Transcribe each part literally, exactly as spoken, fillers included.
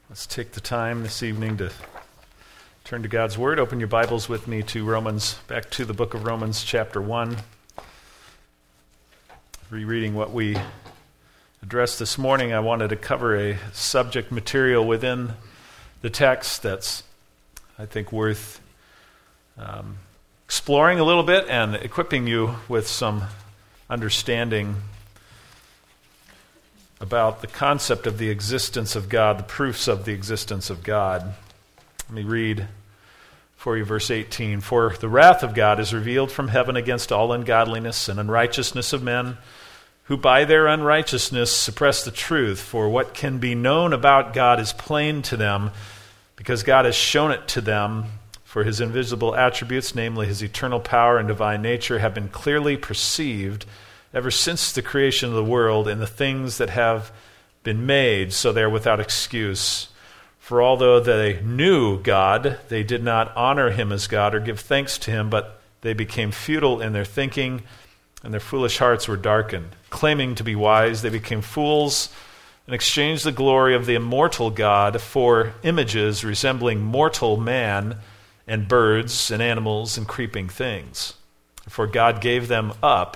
Let's take the time this evening to turn to God's Word. Open your Bibles with me to Romans, back to the book of Romans chapter one. Rereading what we addressed this morning, I wanted to cover a subject material within the text that's, I think, worth um, exploring a little bit and equipping you with some understanding about the concept of the existence of God, the proofs of the existence of God. Let me read for you verse eighteen. For the wrath of God is revealed from heaven against all ungodliness and unrighteousness of men, who by their unrighteousness suppress the truth. For what can be known about God is plain to them, because God has shown it to them. For his invisible attributes, namely his eternal power and divine nature, have been clearly perceived ever since the creation of the world and the things that have been made, so they are without excuse. For although they knew God, they did not honor him as God or give thanks to him, but they became futile in their thinking, and their foolish hearts were darkened. Claiming to be wise, they became fools and exchanged the glory of the immortal God for images resembling mortal man and birds and animals and creeping things. For God gave them up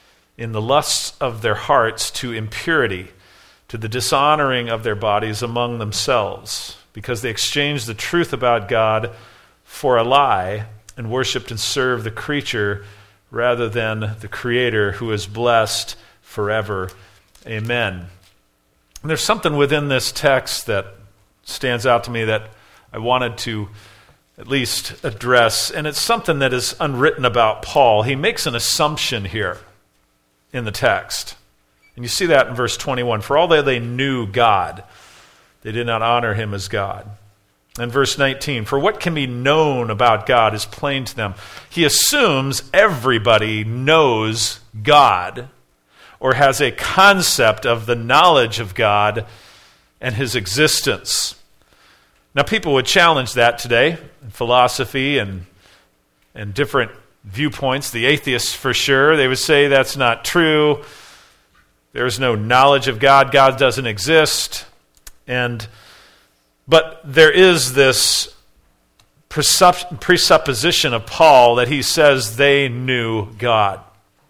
in the lusts of their hearts to impurity, to the dishonoring of their bodies among themselves, because they exchanged the truth about God for a lie and worshipped and served the creature rather than the Creator, who is blessed forever. Amen. And there's something within this text that stands out to me that I wanted to at least address, and it's something that is unwritten about Paul. He makes an assumption here in the text. And you see that in verse twenty-one. For although they knew God, they did not honor him as God. And verse nineteen. For what can be known about God is plain to them. He assumes everybody knows God or has a concept of the knowledge of God and his existence. Now, people would challenge that today in philosophy and, and different viewpoints. The atheists, for sure, they would say that's not true. There's no knowledge of God. God doesn't exist. And but there is this presupp- presupposition of Paul that he says they knew God.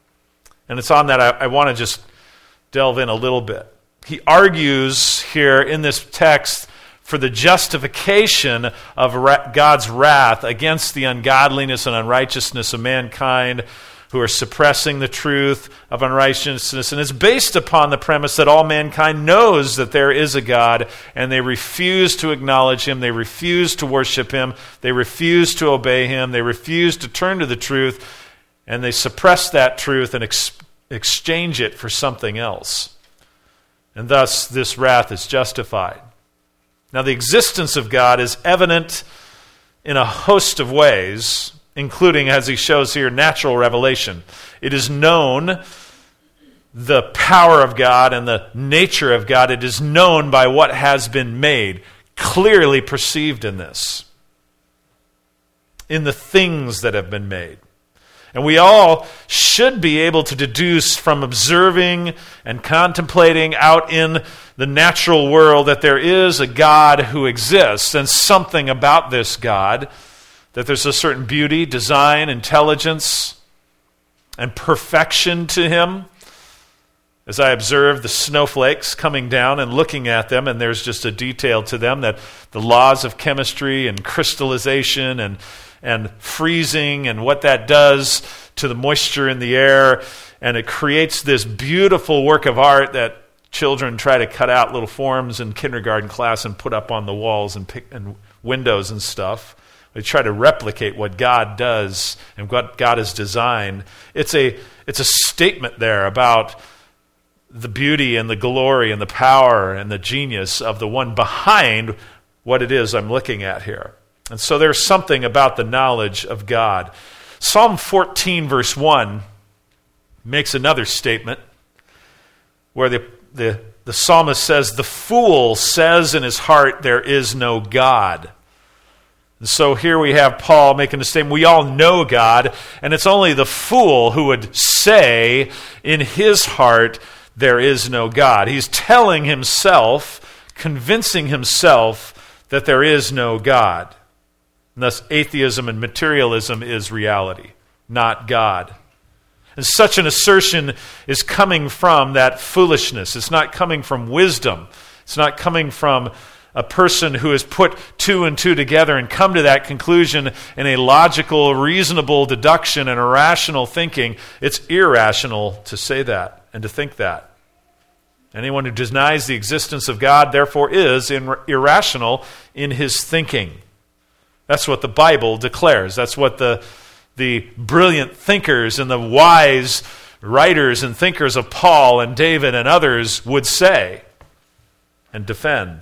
And it's on that I, I want to just delve in a little bit. He argues here in this text for the justification of ra- God's wrath against the ungodliness and unrighteousness of mankind who are suppressing the truth of unrighteousness. And it's based upon the premise that all mankind knows that there is a God, and they refuse to acknowledge him, they refuse to worship him, they refuse to obey him, they refuse to turn to the truth, and they suppress that truth and ex- exchange it for something else. And thus, this wrath is justified. Now, the existence of God is evident in a host of ways, including, as he shows here, natural revelation. It is known, the power of God and the nature of God, it is known by what has been made, clearly perceived in this, in the things that have been made. And we all should be able to deduce from observing and contemplating out in the natural world that there is a God who exists, and something about this God, that there's a certain beauty, design, intelligence, and perfection to him. As I observe the snowflakes coming down and looking at them, and there's just a detail to them that the laws of chemistry and crystallization and and freezing and what that does to the moisture in the air, and it creates this beautiful work of art that children try to cut out little forms in kindergarten class and put up on the walls and, pick, and windows and stuff. They try to replicate what God does and what God has designed. It's a, it's a statement there about the beauty and the glory and the power and the genius of the one behind what it is I'm looking at here. And so there's something about the knowledge of God. Psalm fourteen, verse one, makes another statement where the, the, the psalmist says, the fool says in his heart, there is no God. And so here we have Paul making the statement, we all know God, and it's only the fool who would say in his heart, there is no God. He's telling himself convincing himself that there is no God. And thus, atheism and materialism is reality, not God. And such an assertion is coming from that foolishness. It's not coming from wisdom. It's not coming from a person who has put two and two together and come to that conclusion in a logical, reasonable deduction and a rational thinking. It's irrational to say that and to think that. Anyone who denies the existence of God, therefore, is irrational in his thinking. That's what the Bible declares. That's what the, the brilliant thinkers and the wise writers and thinkers of Paul and David and others would say and defend.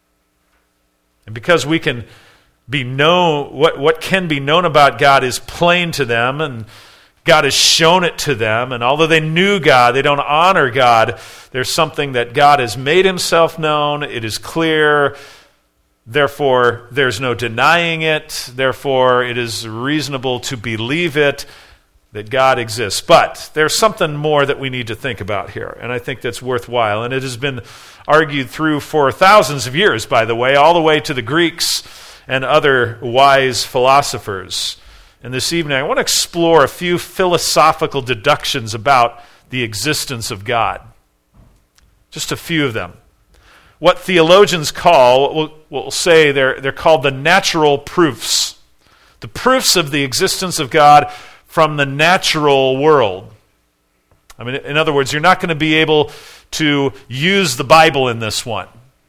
And because we can be known, what, what can be known about God is plain to them, and God has shown it to them, and although they knew God, they don't honor God. There's something that God has made himself known. It is clear. Therefore, there's no denying it. Therefore, it is reasonable to believe it, that God exists. But there's something more that we need to think about here, and I think that's worthwhile. And it has been argued through for thousands of years, by the way, all the way to the Greeks and other wise philosophers. And this evening, I want to explore a few philosophical deductions about the existence of God. Just a few of them. What theologians call, we'll, we'll say they're, they're called the natural proofs. The proofs of the existence of God from the natural world. I mean, in other words, you're not going to be able to use the Bible in this one.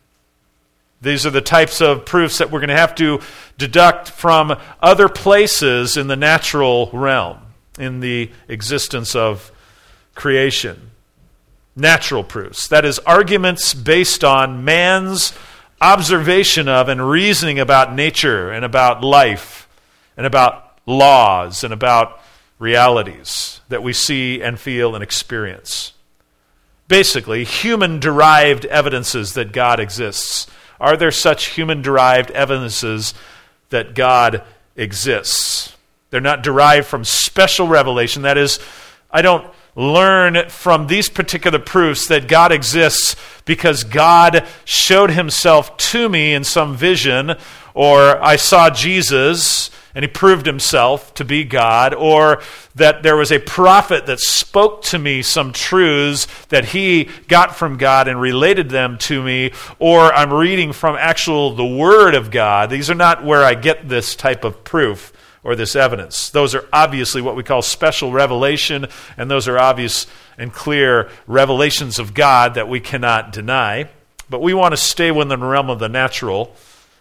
These are the types of proofs that we're going to have to deduct from other places in the natural realm, in the existence of creation. Natural proofs. That is, arguments based on man's observation of and reasoning about nature and about life and about laws and about realities that we see and feel and experience. Basically, human-derived evidences that God exists. Are there such human-derived evidences that God exists? They're not derived from special revelation. That is, I don't learn from these particular proofs that God exists because God showed himself to me in some vision, or I saw Jesus and he proved himself to be God, or that there was a prophet that spoke to me some truths that he got from God and related them to me, or I'm reading from actual the Word of God. These are not where I get this type of proof or this evidence. Those are obviously what we call special revelation, and those are obvious and clear revelations of God that we cannot deny. But we want to stay within the realm of the natural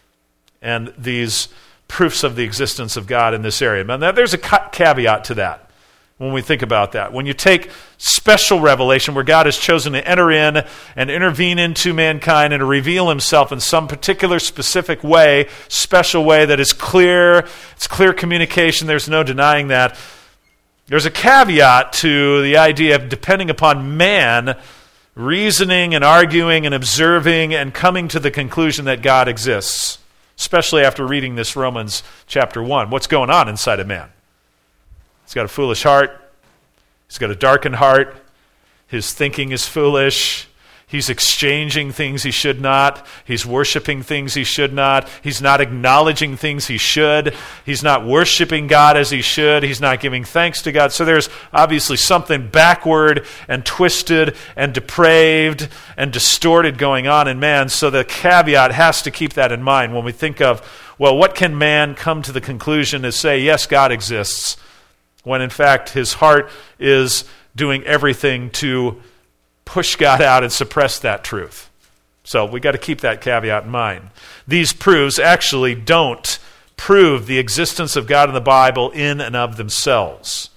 and these proofs of the existence of God in this area. Now, there's a caveat to that when we think about that. When you take special revelation where God has chosen to enter in and intervene into mankind and to reveal himself in some particular specific way, special way that is clear, it's clear communication, there's no denying that. There's a caveat to the idea of depending upon man reasoning and arguing and observing and coming to the conclusion that God exists. Especially after reading this Romans chapter one. What's going on inside a man? He's got a foolish heart. He's got a darkened heart. His thinking is foolish. He's exchanging things he should not. He's worshiping things he should not. He's not acknowledging things he should. He's not worshiping God as he should. He's not giving thanks to God. So there's obviously something backward and twisted and depraved and distorted going on in man. So the caveat has to keep that in mind when we think of, well, what can man come to the conclusion to say, yes, God exists, when in fact his heart is doing everything to push God out and suppress that truth. So we got to keep that caveat in mind. These proofs actually don't prove the existence of God in the Bible in and of themselves.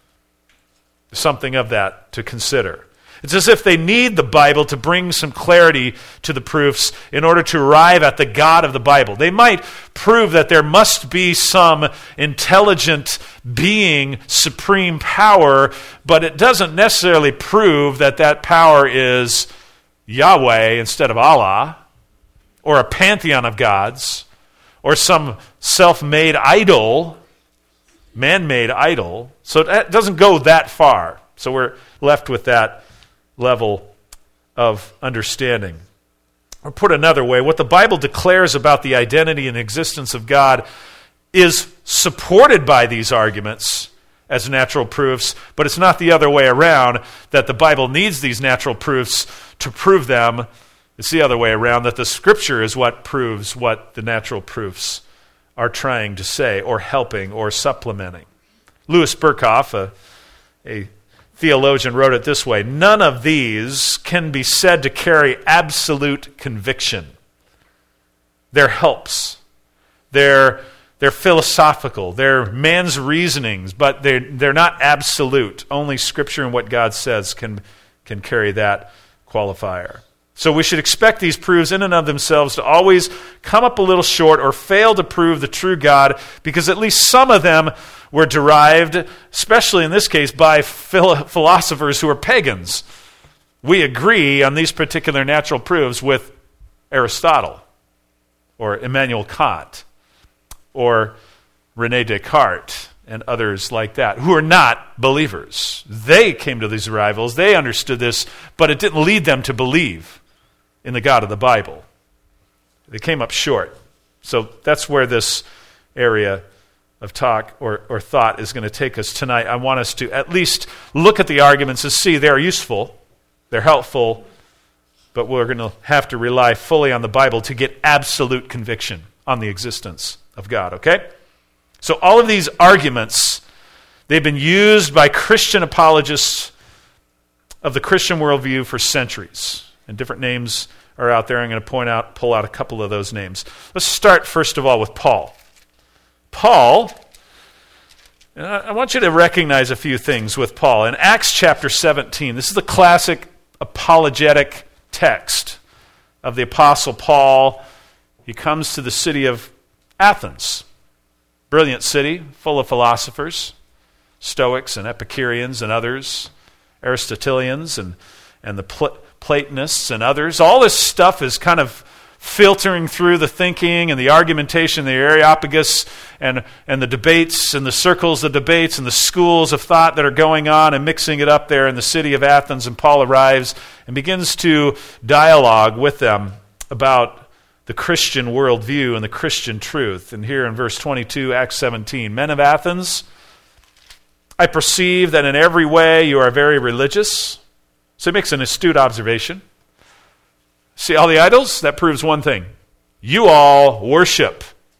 There's something of that to consider. It's as if they need the Bible to bring some clarity to the proofs in order to arrive at the God of the Bible. They might prove that there must be some intelligent being, supreme power, but it doesn't necessarily prove that that power is Yahweh instead of Allah, or a pantheon of gods, or some self-made idol, man-made idol. So it doesn't go that far. So we're left with that level of understanding. Or put another way, what the Bible declares about the identity and existence of God is supported by these arguments as natural proofs, but it's not the other way around, that the Bible needs these natural proofs to prove them. It's the other way around, that the Scripture is what proves what the natural proofs are trying to say, or helping, or supplementing. Louis Berkhoff, a, a theologian, wrote it this way: none of these can be said to carry absolute conviction. They're helps. They're, they're philosophical. They're man's reasonings, but they're, they're not absolute. Only Scripture and what God says can, can carry that qualifier. So we should expect these proofs in and of themselves to always come up a little short or fail to prove the true God, because at least some of them were derived, especially in this case, by philo- philosophers who are pagans. We agree on these particular natural proofs with Aristotle, or Immanuel Kant, or René Descartes, and others like that, who are not believers. They came to these arrivals, they understood this, but it didn't lead them to believe in the God of the Bible. They came up short. So that's where this area of talk or, or thought is going to take us tonight. I want us to at least look at the arguments and see they're useful, they're helpful, but we're going to have to rely fully on the Bible to get absolute conviction on the existence of God, okay? So all of these arguments, they've been used by Christian apologists of the Christian worldview for centuries. And different names are out there. I'm going to point out, pull out a couple of those names. Let's start first of all with Paul. Paul, I want you to recognize a few things with Paul. In Acts chapter seventeen, this is the classic apologetic text of the Apostle Paul. He comes to the city of Athens. Brilliant city, full of philosophers, Stoics and Epicureans and others, Aristotelians and, and the Pl- Platonists and others. All this stuff is kind of filtering through the thinking and the argumentation, the Areopagus and, and the debates and the circles of debates and the schools of thought that are going on and mixing it up there in the city of Athens. And Paul arrives and begins to dialogue with them about the Christian worldview and the Christian truth. And here in verse twenty-two, Acts seventeen, men of Athens, I perceive that in every way you are very religious. So he makes an astute observation. See all the idols? That proves one thing. You all worship.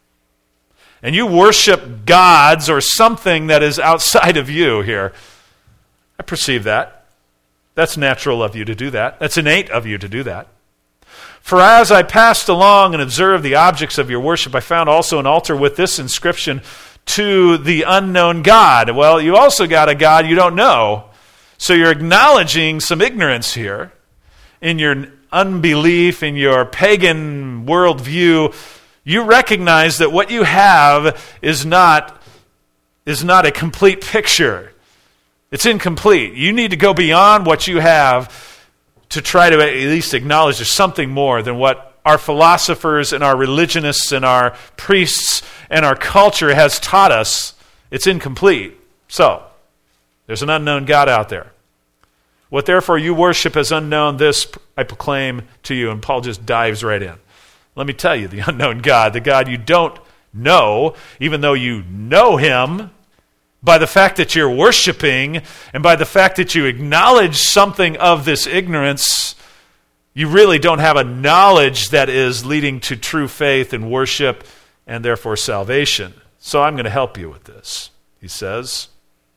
And you worship gods or something that is outside of you here. I perceive that. That's natural of you to do that. That's innate of you to do that. For as I passed along and observed the objects of your worship, I found also an altar with this inscription, to the unknown God. Well, you also got a God you don't know. So you're acknowledging some ignorance here in your unbelief, in your pagan worldview. You recognize that what you have is not, is not a complete picture. It's incomplete. You need to go beyond what you have to try to at least acknowledge there's something more than what our philosophers and our religionists and our priests and our culture has taught us. It's incomplete. So, there's an unknown God out there. What therefore you worship as unknown, this I proclaim to you. And Paul just dives right in. Let me tell you, the unknown God, the God you don't know, even though you know him, by the fact that you're worshiping and by the fact that you acknowledge something of this ignorance, you really don't have a knowledge that is leading to true faith and worship and therefore salvation. So I'm going to help you with this, he says.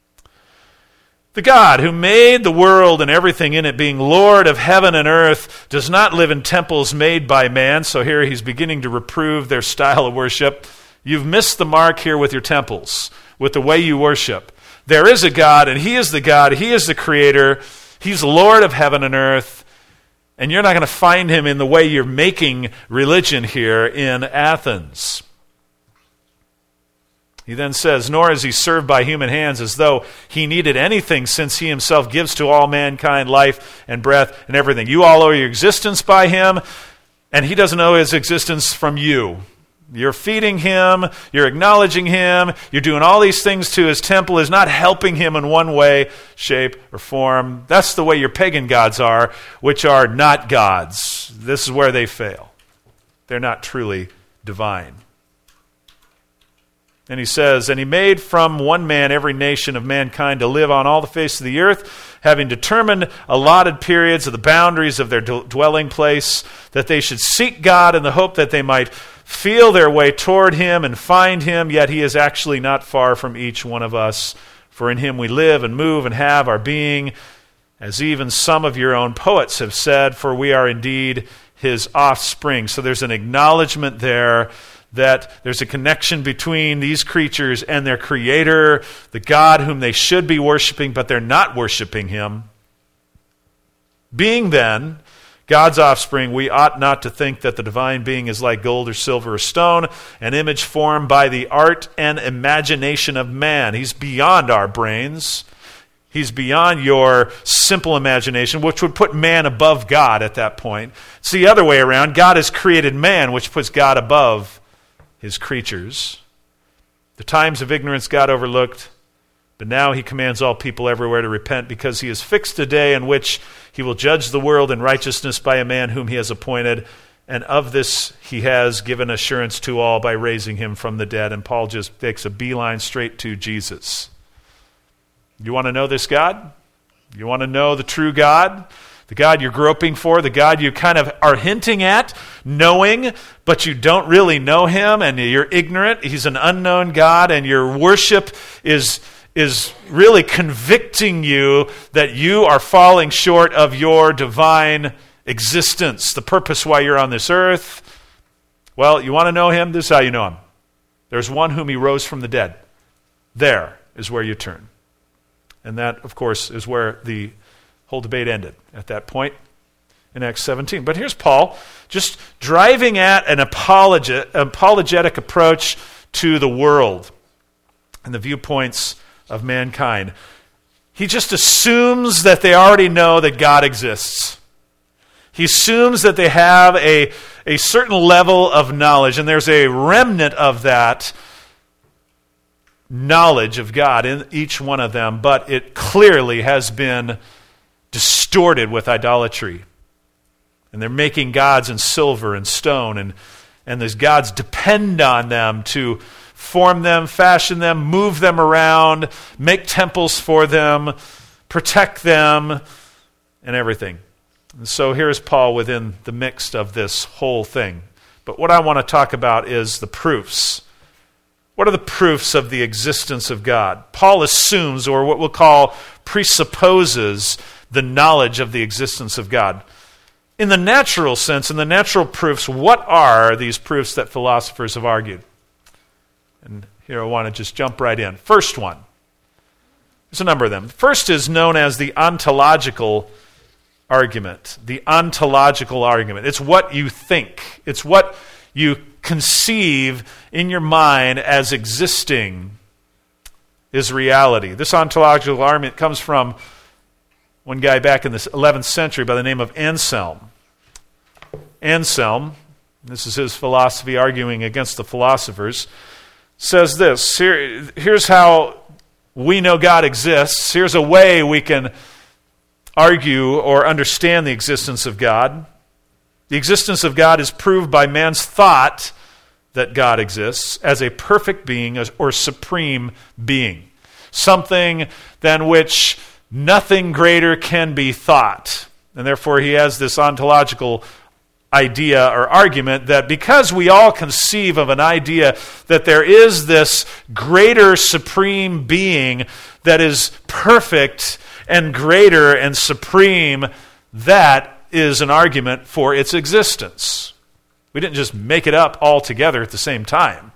The God who made the world and everything in it, being Lord of heaven and earth, does not live in temples made by man. So here he's beginning to reprove their style of worship. You've missed the mark here with your temples, with the way you worship. There is a God, and he is the God. He is the creator. He's Lord of heaven and earth. And you're not going to find him in the way you're making religion here in Athens. He then says, nor is he served by human hands as though he needed anything, since he himself gives to all mankind life and breath and everything. You all owe your existence by him, and he doesn't owe his existence from you. You're feeding him, you're acknowledging him, you're doing all these things to his temple is not helping him in one way, shape, or form. That's the way your pagan gods are, which are not gods. This is where they fail. They're not truly divine. And he says, and he made from one man every nation of mankind to live on all the face of the earth, having determined allotted periods of the boundaries of their d- dwelling place, that they should seek God in the hope that they might feel their way toward him and find him, yet he is actually not far from each one of us. For in him we live and move and have our being, as even some of your own poets have said, for we are indeed his offspring. So there's an acknowledgement there that there's a connection between these creatures and their creator, the God whom they should be worshiping, but they're not worshiping him. Being then God's offspring, we ought not to think that the divine being is like gold or silver or stone, an image formed by the art and imagination of man. He's beyond our brains. He's beyond your simple imagination, which would put man above God at that point. It's the other way around. God has created man, which puts God above his creatures. The times of ignorance God overlooked, but now he commands all people everywhere to repent, because he has fixed a day in which he will judge the world in righteousness by a man whom he has appointed, and of this he has given assurance to all by raising him from the dead. And Paul just takes a beeline straight to Jesus. You want to know this God? You want to know the true God? The God you're groping for, the God you kind of are hinting at, knowing, but you don't really know him, and you're ignorant. He's an unknown God, and your worship is, is really convicting you that you are falling short of your divine existence, the purpose why you're on this earth. Well, you want to know him? This is how you know him. There's one whom he rose from the dead. There is where you turn. And that, of course, is where the whole debate ended at that point in Acts seventeen. But here's Paul just driving at an apologet, apologetic approach to the world and the viewpoints of mankind. He just assumes that they already know that God exists. He assumes that they have a, a certain level of knowledge, and there's a remnant of that knowledge of God in each one of them, but it clearly has been distorted with idolatry. And they're making gods in silver and stone, and, and those gods depend on them to form them, fashion them, move them around, make temples for them, protect them, and everything. And so here's Paul within the mix of this whole thing. But what I want to talk about is the proofs. What are the proofs of the existence of God? Paul assumes, or what we'll call presupposes, the knowledge of the existence of God. In the natural sense, in the natural proofs, what are these proofs that philosophers have argued? And here I want to just jump right in. First one. There's a number of them. First is known as the ontological argument. The ontological argument. It's what you think. It's what you conceive in your mind as existing is reality. This ontological argument comes from one guy back in the eleventh century by the name of Anselm. Anselm, this is his philosophy arguing against the philosophers, says this, Here, here's how we know God exists. Here's a way we can argue or understand the existence of God. The existence of God is proved by man's thought that God exists as a perfect being or supreme being, something than which nothing greater can be thought. And therefore he has this ontological idea or argument that because we all conceive of an idea that there is this greater supreme being that is perfect and greater and supreme, that is an argument for its existence. We didn't just make it up all together at the same time.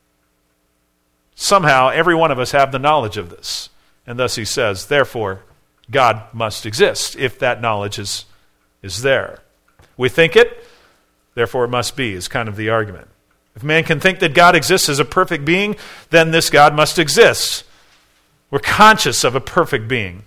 Somehow every one of us have the knowledge of this. And thus he says, therefore, God must exist if that knowledge is, is there. We think it, therefore it must be, is kind of the argument. If man can think that God exists as a perfect being, then this God must exist. We're conscious of a perfect being.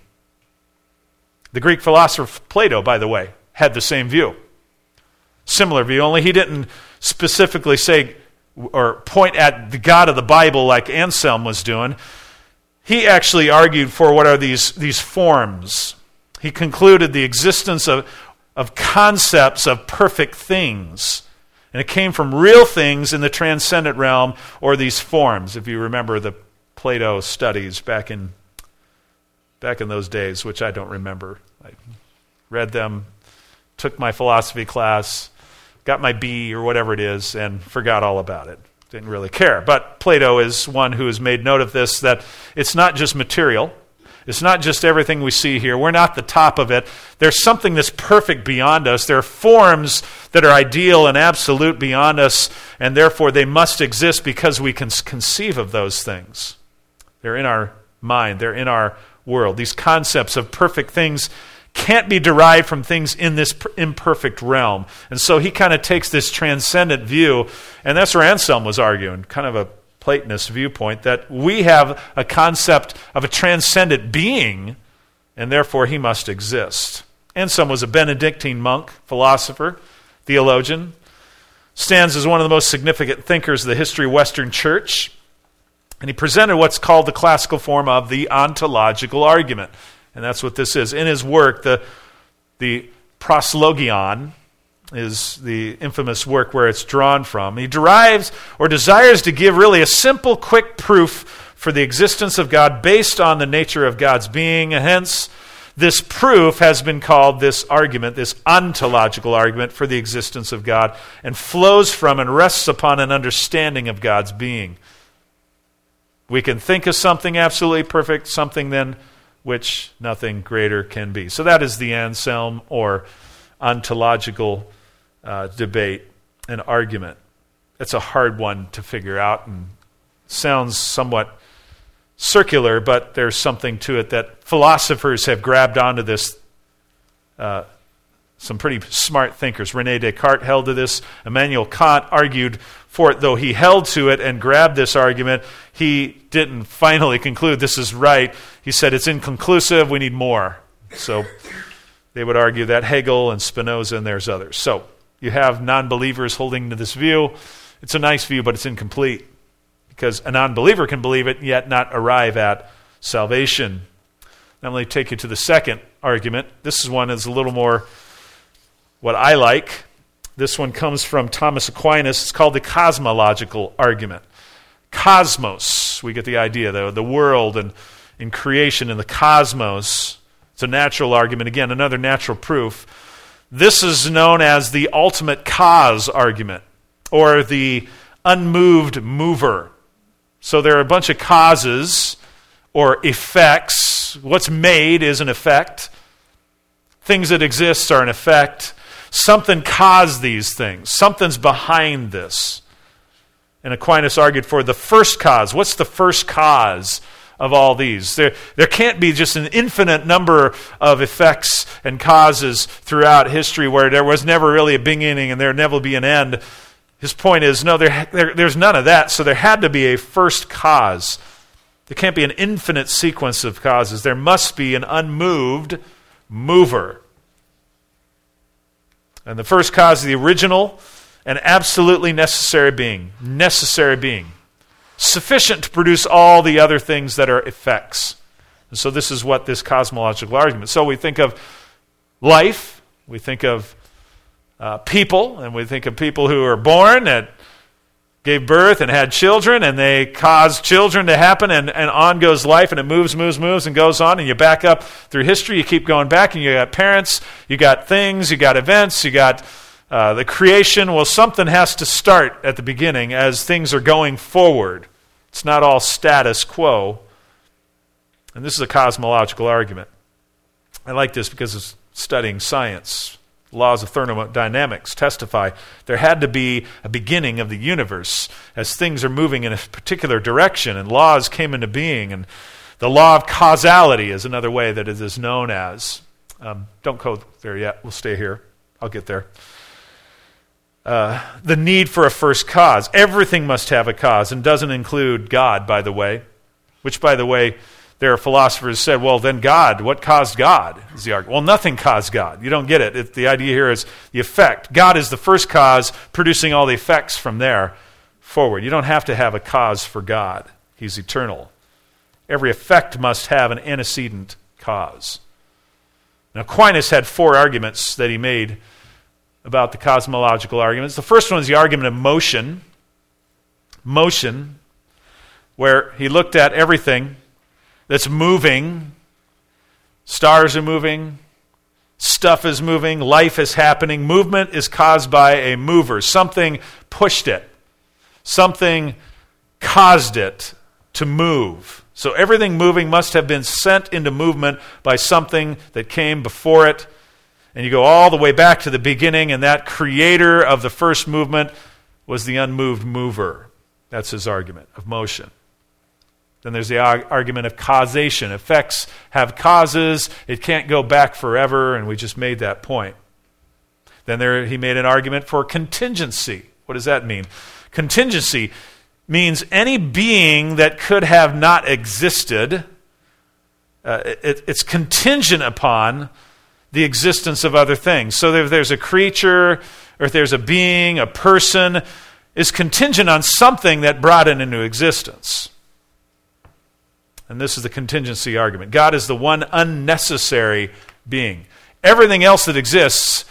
The Greek philosopher Plato, by the way, had the same view. Similar view, only he didn't specifically say or point at the God of the Bible like Anselm was doing. He actually argued for what are these, these forms. He concluded the existence of, of concepts of perfect things. And it came from real things in the transcendent realm, or these forms, if you remember the Plato studies back in back in those days, which I don't remember. I read them, took my philosophy class, got my B or whatever it is, and forgot all about it. Didn't really care. But Plato is one who has made note of this, that it's not just material. It's not just everything we see here. We're not the top of it. There's something that's perfect beyond us. There are forms that are ideal and absolute beyond us, and therefore they must exist because we can conceive of those things. They're in our mind. They're in our world. These concepts of perfect things can't be derived from things in this imperfect realm. And so he kind of takes this transcendent view, and that's where Anselm was arguing, kind of a Platonist viewpoint, that we have a concept of a transcendent being, and therefore he must exist. Anselm was a Benedictine monk, philosopher, theologian, stands as one of the most significant thinkers of the history of Western Church, and he presented what's called the classical form of the ontological argument. And that's what this is. In his work, the, the proslogion is the infamous work where it's drawn from. He derives or desires to give really a simple, quick proof for the existence of God based on the nature of God's being. And hence, this proof has been called this argument, this ontological argument for the existence of God, and flows from and rests upon an understanding of God's being. We can think of something absolutely perfect, something then which nothing greater can be. So that is the Anselm or ontological uh, debate and argument. It's a hard one to figure out and sounds somewhat circular, but there's something to it that philosophers have grabbed onto this. Uh, some pretty smart thinkers. René Descartes held to this. Immanuel Kant argued for it, though he held to it and grabbed this argument. He didn't finally conclude this is right. He said it's inconclusive, we need more. So they would argue that. Hegel and Spinoza, and there's others. So you have non-believers holding to this view. It's a nice view, but it's incomplete, because a non-believer can believe it, yet not arrive at salvation. Now let me take you to the second argument. This is one that's a little more what I like. This one comes from Thomas Aquinas. It's called the cosmological argument. Cosmos, we get the idea, though, the world and in creation and the cosmos. It's a natural argument. Again, another natural proof. This is known as the ultimate cause argument, or the unmoved mover. So there are a bunch of causes or effects. What's made is an effect. Things that exist are an effect. Something caused these things. Something's behind this. And Aquinas argued for the first cause. What's the first cause of all these? There, there can't be just an infinite number of effects and causes throughout history where there was never really a beginning and there never be an end. His point is, no, there, there, there's none of that, so there had to be a first cause. There can't be an infinite sequence of causes. There must be an unmoved mover. And the first cause is the original and absolutely necessary being. Necessary being. Sufficient to produce all the other things that are effects. And so this is what this cosmological argument. So we think of life, we think of uh, people, and we think of people who are born that gave birth and had children, and they caused children to happen, and, and on goes life, and it moves, moves, moves, and goes on, and you back up through history, you keep going back, and you got parents, you got things, you got events, you got uh, the creation. Well, something has to start at the beginning as things are going forward. It's not all status quo. And this is a cosmological argument. I like this because it's studying science. Laws of thermodynamics testify there had to be a beginning of the universe as things are moving in a particular direction and laws came into being. And the law of causality is another way that it is known as. Um, don't go there yet. We'll stay here. I'll get there. Uh, the need for a first cause. Everything must have a cause and doesn't include God, by the way, which, by the way, there are philosophers who said, well, then God, what caused God? Is the argument. Well, nothing caused God. You don't get it. it. The idea here is the effect. God is the first cause, producing all the effects from there forward. You don't have to have a cause for God. He's eternal. Every effect must have an antecedent cause. Now, Aquinas had four arguments that he made about the cosmological arguments. The first one is the argument of motion. Motion, where he looked at everything that's moving. Stars are moving. Stuff is moving. Life is happening. Movement is caused by a mover. Something pushed it. Something caused it to move. So everything moving must have been sent into movement by something that came before it. And you go all the way back to the beginning, and that creator of the first movement was the unmoved mover. That's his argument of motion. Then there's the argument of causation. Effects have causes. It can't go back forever, and we just made that point. Then there he made an argument for contingency. What does that mean? Contingency means any being that could have not existed, uh, it, it's contingent upon the existence of other things. So if there's a creature, or if there's a being, a person, is contingent on something that brought it into existence. And this is the contingency argument. God is the one unnecessary being. Everything else that exists,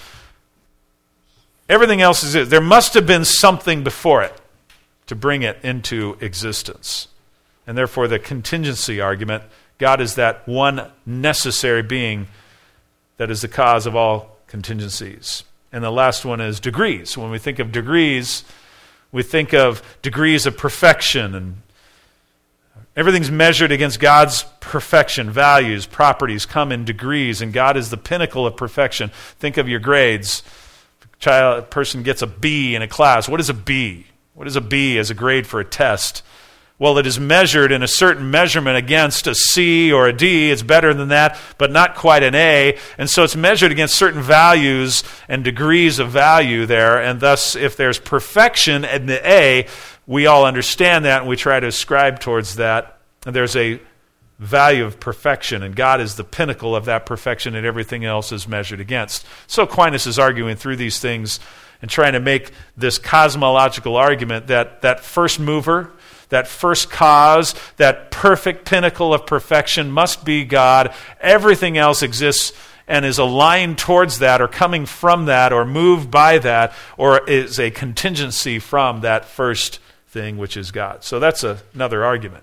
everything else exists. There must have been something before it to bring it into existence. And therefore the contingency argument, God is that one necessary being that is the cause of all contingencies. And the last one is degrees. When we think of degrees, we think of degrees of perfection, and everything's measured against God's perfection. Values, properties come in degrees, and God is the pinnacle of perfection. Think of your grades. A child, a person gets a B in a class. What is a B? What is a B as a grade for a test? Well, it is measured in a certain measurement against a C or a D. It's better than that, but not quite an A. And so it's measured against certain values and degrees of value there. And thus, if there's perfection in the A, we all understand that, and we try to ascribe towards that. And there's a value of perfection, and God is the pinnacle of that perfection, and everything else is measured against. So Aquinas is arguing through these things and trying to make this cosmological argument that that first mover, that first cause, that perfect pinnacle of perfection must be God. Everything else exists and is aligned towards that, or coming from that, or moved by that, or is a contingency from that first thing, which is God. So that's a, another argument,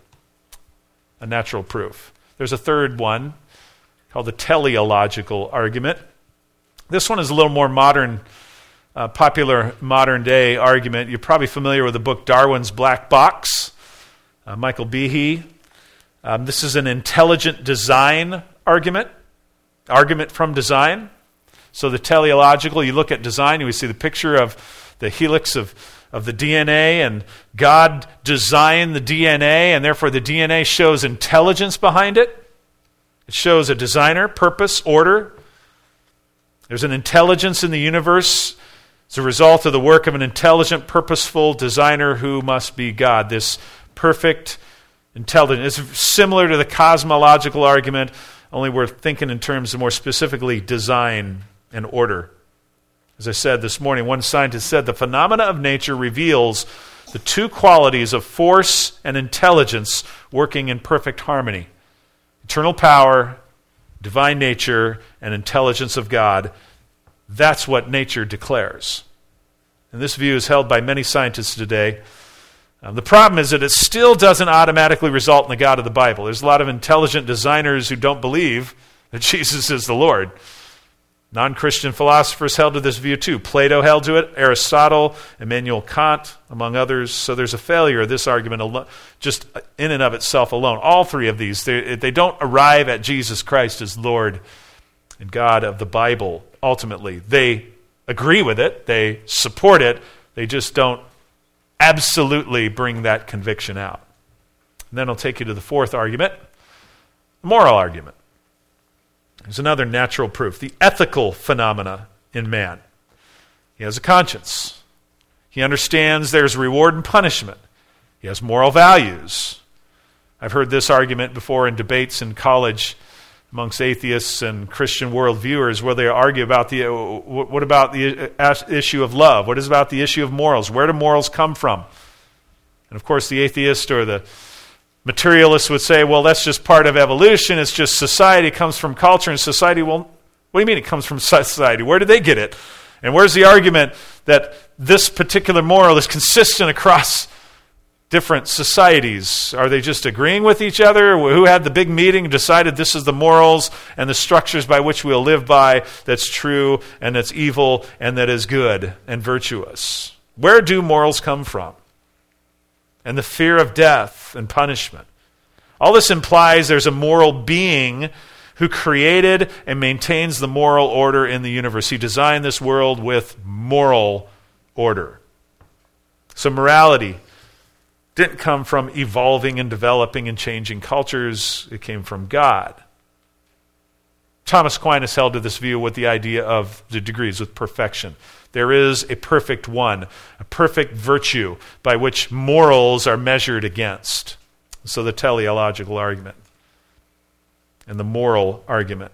a natural proof. There's a third one called the teleological argument. This one is a little more modern, uh, popular modern-day argument. You're probably familiar with the book Darwin's Black Box, uh, Michael Behe. Um, this is an intelligent design argument, argument from design. So the teleological, you look at design, and we see the picture of the helix of of the D N A, and God designed the D N A, and therefore the D N A shows intelligence behind it. It shows a designer, purpose, order. There's an intelligence in the universe as a result of the work of an intelligent, purposeful designer who must be God. This perfect intelligence is similar to the cosmological argument, only we're thinking in terms of more specifically design and order. As I said this morning, one scientist said the phenomena of nature reveals the two qualities of force and intelligence working in perfect harmony. Eternal power, divine nature, and intelligence of God. That's what nature declares. And this view is held by many scientists today. Um, the problem is that it still doesn't automatically result in the God of the Bible. There's a lot of intelligent designers who don't believe that Jesus is the Lord. Non-Christian philosophers held to this view too. Plato held to it, Aristotle, Immanuel Kant, among others. So there's a failure of this argument al- just in and of itself alone. All three of these, they, they don't arrive at Jesus Christ as Lord and God of the Bible, ultimately. They agree with it, they support it, they just don't absolutely bring that conviction out. And then I'll take you to the fourth argument, the moral argument. There's another natural proof, the ethical phenomena in man. He has a conscience. He understands there's reward and punishment. He has moral values. I've heard this argument before in debates in college amongst atheists and Christian worldviewers, where they argue about the, what about the issue of love? What is about the issue of morals? Where do morals come from? And of course, the atheist or the materialist would say, well, that's just part of evolution. It's just society. It comes from culture and society. Well, what do you mean it comes from society? Where did they get it? And where's the argument that this particular moral is consistent across different societies? Are they just agreeing with each other? Who had the big meeting and decided this is the morals and the structures by which we'll live by that's true and that's evil and that is good and virtuous? Where do morals come from? And the fear of death and punishment. All this implies there's a moral being who created and maintains the moral order in the universe. He designed this world with moral order. So morality didn't come from evolving and developing and changing cultures. It came from God. Thomas Aquinas held to this view with the idea of the degrees, with perfection. There is a perfect one, a perfect virtue by which morals are measured against. So the teleological argument and the moral argument.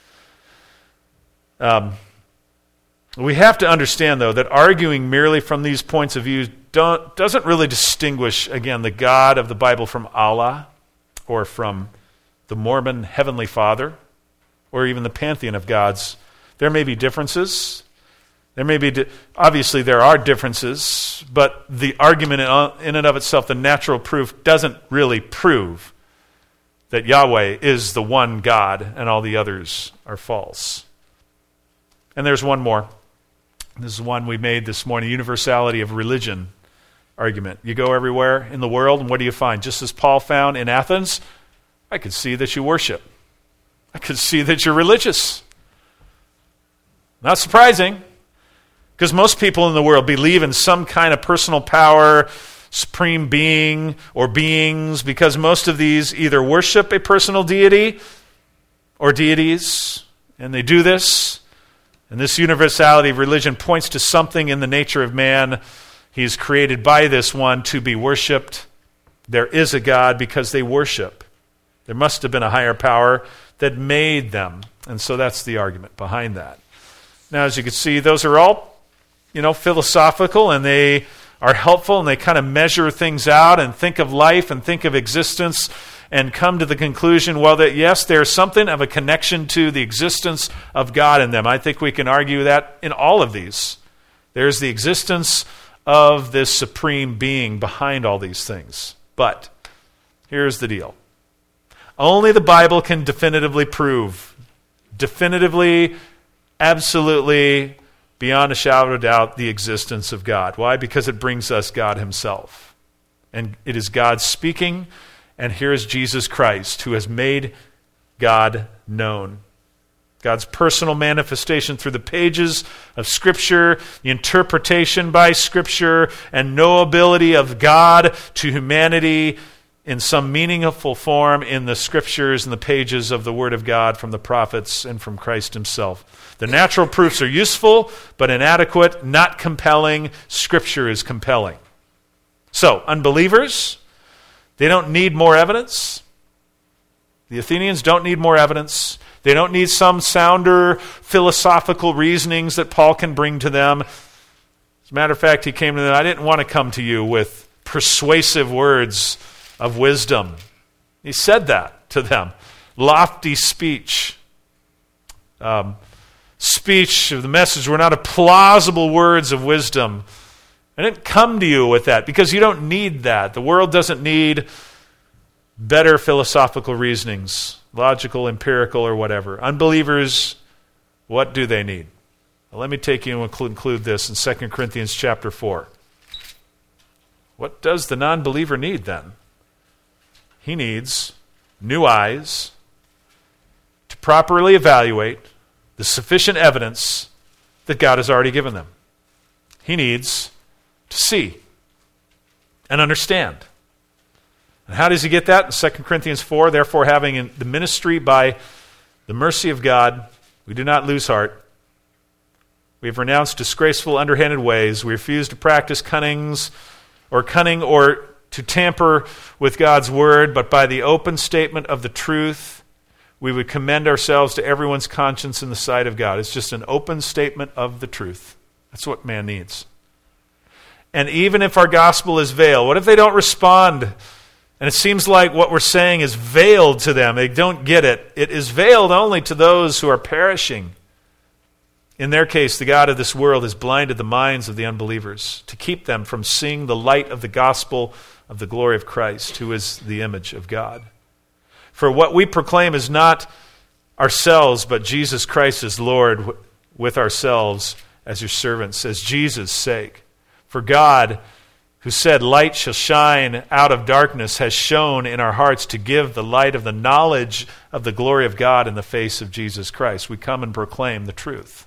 Um, we have to understand, though, that arguing merely from these points of view don't, doesn't really distinguish, again, the God of the Bible from Allah or from the Mormon Heavenly Father or even the pantheon of gods. There may be differences. There may be, di- obviously there are differences, but the argument in, in and of itself, the natural proof, doesn't really prove that Yahweh is the one God and all the others are false. And there's one more. This is one we made this morning, universality of religion argument. You go everywhere in the world, and what do you find? Just as Paul found in Athens, I could see that you worship. I could see that you're religious. Not surprising, because most people in the world believe in some kind of personal power, supreme being, or beings, because most of these either worship a personal deity or deities, and they do this. And this universality of religion points to something in the nature of man. He is created by this one to be worshipped. There is a God because they worship. There must have been a higher power that made them. And so that's the argument behind that. Now, as you can see, those are all, you know, philosophical, and they are helpful, and they kind of measure things out and think of life and think of existence and come to the conclusion, well, that yes, there's something of a connection to the existence of God in them. I think we can argue that in all of these. There's the existence of this supreme being behind all these things. But here's the deal. Only the Bible can definitively prove, definitively, absolutely, beyond a shadow of doubt, the existence of God. Why? Because it brings us God himself. And it is God speaking, and here is Jesus Christ, who has made God known. God's personal manifestation through the pages of Scripture, the interpretation by Scripture, and knowability of God to humanity in some meaningful form in the Scriptures and the pages of the Word of God from the prophets and from Christ himself. The natural proofs are useful, but inadequate, not compelling. Scripture is compelling. So, unbelievers, they don't need more evidence. The Athenians don't need more evidence. They don't need some sounder philosophical reasonings that Paul can bring to them. As a matter of fact, he came to them, I didn't want to come to you with persuasive words of wisdom. He said that to them. Lofty speech. Um, speech of the message were not a plausible words of wisdom. I didn't come to you with that because you don't need that. The world doesn't need better philosophical reasonings, logical, empirical, or whatever. Unbelievers, what do they need? Well, let me take you and include this in Second Corinthians chapter four. What does the non-believer need then? He needs new eyes to properly evaluate the sufficient evidence that God has already given them. He needs to see and understand. And how does he get that? In Second Corinthians four, therefore having the ministry by the mercy of God, we do not lose heart. We have renounced disgraceful, underhanded ways. We refuse to practice cunnings or cunning or to tamper with God's word, but by the open statement of the truth, we would commend ourselves to everyone's conscience in the sight of God. It's just an open statement of the truth. That's what man needs. And even if our gospel is veiled, what if they don't respond? And it seems like what we're saying is veiled to them. They don't get it. It is veiled only to those who are perishing. In their case, the God of this world has blinded the minds of the unbelievers to keep them from seeing the light of the gospel of the glory of Christ, who is the image of God. For what we proclaim is not ourselves, but Jesus Christ as Lord, with ourselves as your servants, as Jesus' sake. For God, who said, light shall shine out of darkness, has shone in our hearts to give the light of the knowledge of the glory of God in the face of Jesus Christ. We come and proclaim the truth.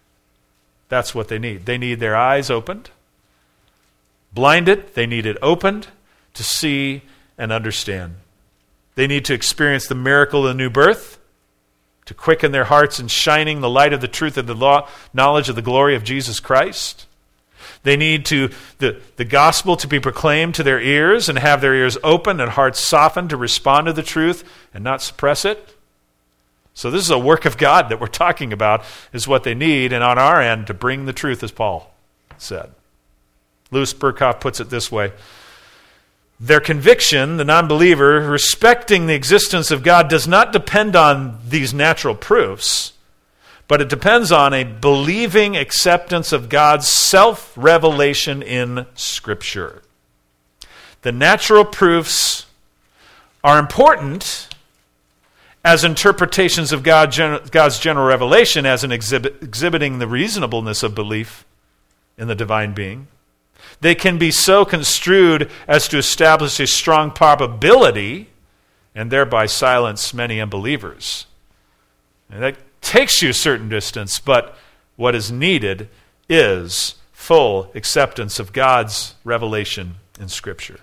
That's what they need. They need their eyes opened, blinded. They need it opened to see and understand. They need to experience the miracle of the new birth, to quicken their hearts in shining the light of the truth of the law, knowledge of the glory of Jesus Christ. They need to the, the gospel to be proclaimed to their ears and have their ears open and hearts softened to respond to the truth and not suppress it. So this is a work of God that we're talking about, is what they need, and on our end, to bring the truth, as Paul said. Louis Berkhoff puts it this way: their conviction, the non-believer, respecting the existence of God, does not depend on these natural proofs, but it depends on a believing acceptance of God's self-revelation in Scripture. The natural proofs are important as interpretations of God, God's general revelation, as an exhibit, exhibiting the reasonableness of belief in the divine being. They can be so construed as to establish a strong probability and thereby silence many unbelievers. And that takes you a certain distance, but what is needed is full acceptance of God's revelation in Scripture.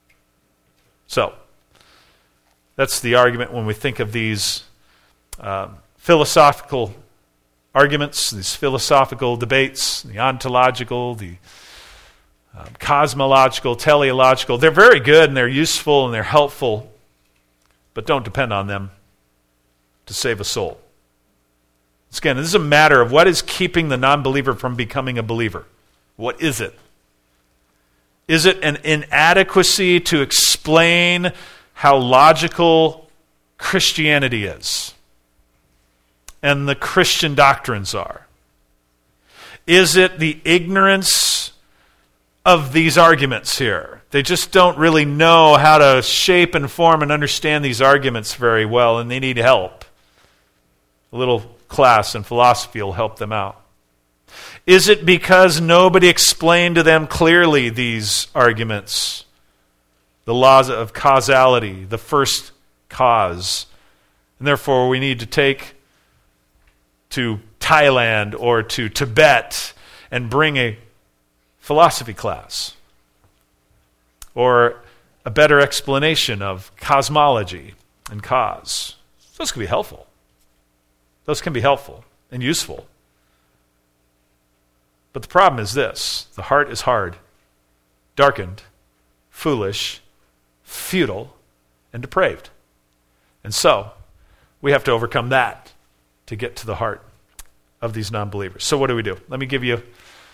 So, that's the argument when we think of these uh, philosophical arguments, these philosophical debates, the ontological, the uh, cosmological, teleological. They're very good and they're useful and they're helpful, but don't depend on them to save a soul. Again, this is a matter of what is keeping the non-believer from becoming a believer. What is it? Is it an inadequacy to explain how logical Christianity is and the Christian doctrines are? Is it the ignorance of these arguments here? They just don't really know how to shape and form and understand these arguments very well, and they need help. A little class in philosophy will help them out. Is it because nobody explained to them clearly these arguments? The laws of causality, the first cause. And therefore we need to take to Thailand or to Tibet and bring a philosophy class or a better explanation of cosmology and cause. Those can be helpful. Those can be helpful and useful. But the problem is this: the heart is hard, darkened, foolish, futile, and depraved. And so, we have to overcome that to get to the heart of these non-believers. So what do we do? Let me give you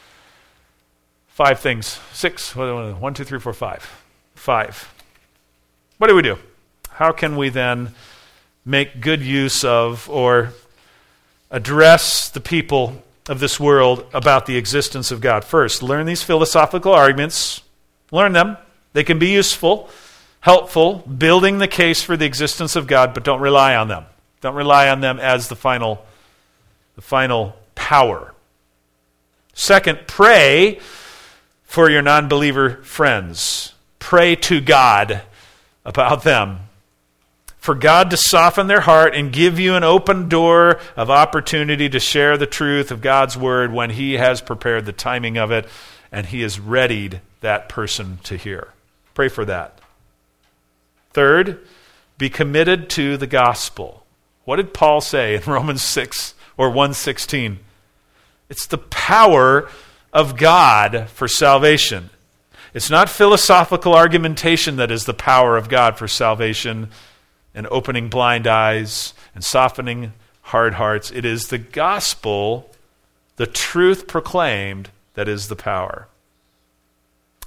five things. Six. One, two, three, four, five. Five. What do we do? How can we then make good use of or address the people of this world about the existence of God? First, learn these philosophical arguments. Learn them. They can be useful, helpful, building the case for the existence of God, but don't rely on them. Don't rely on them as the final, the final power. Second, pray for your non-believer friends. Pray to God about them. For God to soften their heart and give you an open door of opportunity to share the truth of God's word when He has prepared the timing of it and He has readied that person to hear. Pray for that. Third, be committed to the gospel. What did Paul say in Romans six or one sixteen? It's the power of God for salvation. It's not philosophical argumentation that is the power of God for salvation and opening blind eyes and softening hard hearts. It is the gospel, the truth proclaimed, that is the power.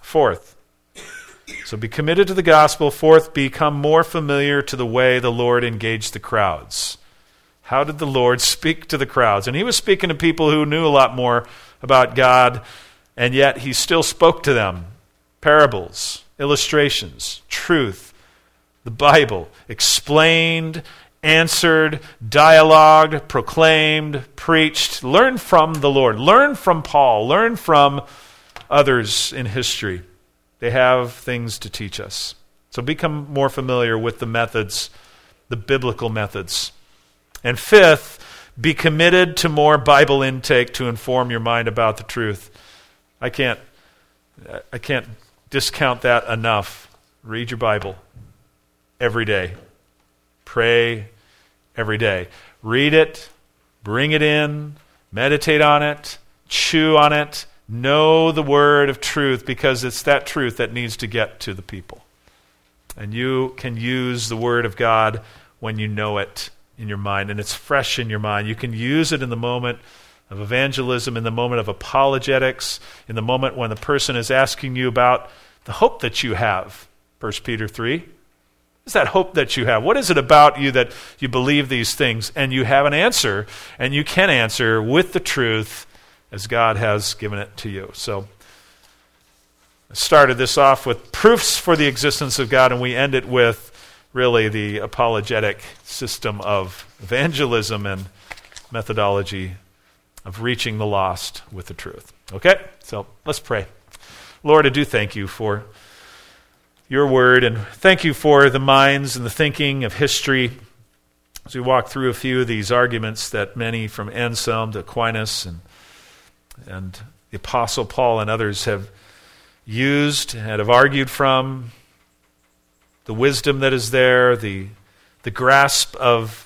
Fourth, so be committed to the gospel. Fourth, become more familiar to the way the Lord engaged the crowds. How did the Lord speak to the crowds? And he was speaking to people who knew a lot more about God, and yet he still spoke to them. Parables, illustrations, truth, the Bible, explained, answered, dialogued, proclaimed, preached. Learn from the Lord. Learn from Paul. Learn from others in history. They have things to teach us. So become more familiar with the methods, the biblical methods. And fifth, be committed to more Bible intake to inform your mind about the truth. I can't, I can't discount that enough. Read your Bible every day. Pray every day. Read it, bring it in, meditate on it, chew on it, know the word of truth, because it's that truth that needs to get to the people. And you can use the word of God when you know it in your mind, and it's fresh in your mind. You can use it in the moment of evangelism, in the moment of apologetics, in the moment when the person is asking you about the hope that you have. First Peter three. What is that hope that you have? What is it about you that you believe these things? And you have an answer, and you can answer with the truth as God has given it to you. So I started this off with proofs for the existence of God, and we end it with really the apologetic system of evangelism and methodology of reaching the lost with the truth. Okay? So let's pray. Lord, I do thank you for your word, and thank you for the minds and the thinking of history as we walk through a few of these arguments that many from Anselm to Aquinas and, and the Apostle Paul and others have used and have argued from. The wisdom that is there, the, the grasp of,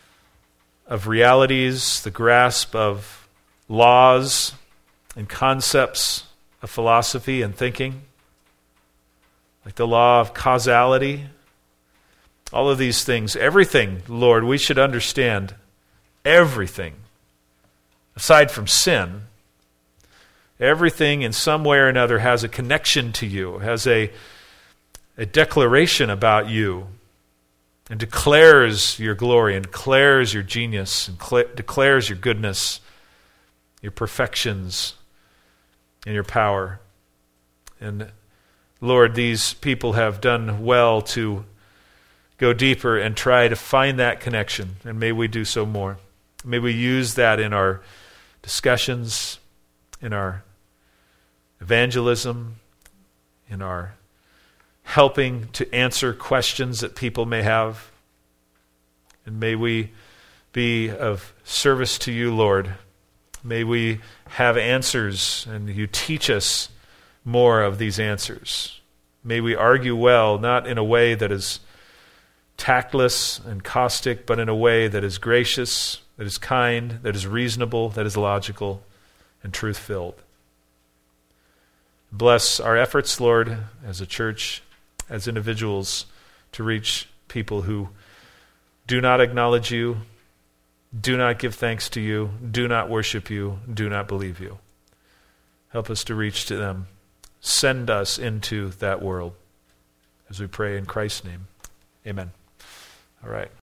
of realities, the grasp of laws and concepts of philosophy and thinking, like the law of causality, all of these things, everything, Lord, we should understand everything, aside from sin. Everything in some way or another has a connection to you, has a a declaration about you, and declares your glory, and declares your genius, and cl- declares your goodness, your perfections, and your power. And Lord, these people have done well to go deeper and try to find that connection, and may we do so more. May we use that in our discussions, in our evangelism, in our helping to answer questions that people may have. And may we be of service to you, Lord. May we have answers, and you teach us more of these answers. May we argue well, not in a way that is tactless and caustic, but in a way that is gracious, that is kind, that is reasonable, that is logical, and truth-filled. Bless our efforts, Lord, as a church, as individuals, to reach people who do not acknowledge you, do not give thanks to you, do not worship you, do not believe you. Help us to reach to them. Send us into that world, as we pray in Christ's name. Amen. All right.